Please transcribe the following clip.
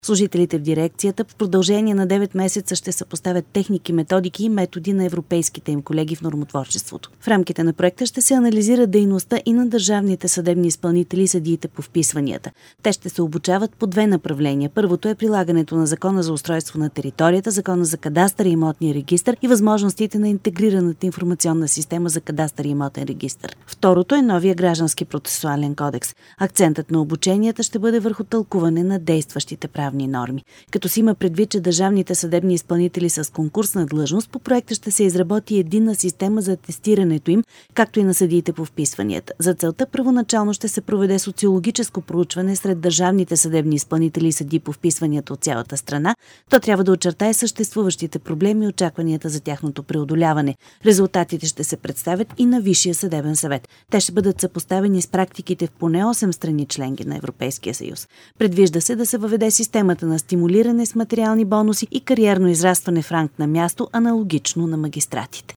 Служителите в дирекцията в продължение на 9 месеца ще съпоставят техники, методики и методи на европейските им колеги в нормотворчеството. В рамките на проекта ще се анализира дейността и на държавните съдебни изпълнители и съдиите по вписванията. Те ще се обучават по 2 направления. Първото е прилагането на Закона за устройство на територията, Закона за кадастър и имотния регистър и възможностите на интегрираната информационна система за кадастър и имотен регистър. Второто е новия граждански процесуален кодекс. Акцентът на обученията ще бъде върху тълкуване на действащите правни норми. Като си има предвид, че държавните съдебни изпълнители с конкурсна длъжност, по проекта ще се изработи единна система за атестирането им, както и на съдиите по вписванията. За целта първоначално ще се проведе социологическо проучване сред държавните съдебни изпълнители и съдии по вписванията от цялата страна. То трябва да очертае съществуващите проблеми и очакванията за тяхното преодоляване. Резултатите ще се представят и на Висшия съдебен съвет. Те ще бъдат съпоставени с практиките в поне 8 страни членки на Европейския съюз. Предвижда се да се въведе системата на стимулиране с материални бонуси и кариерно израстване в ранг на място, аналогично на магистратите.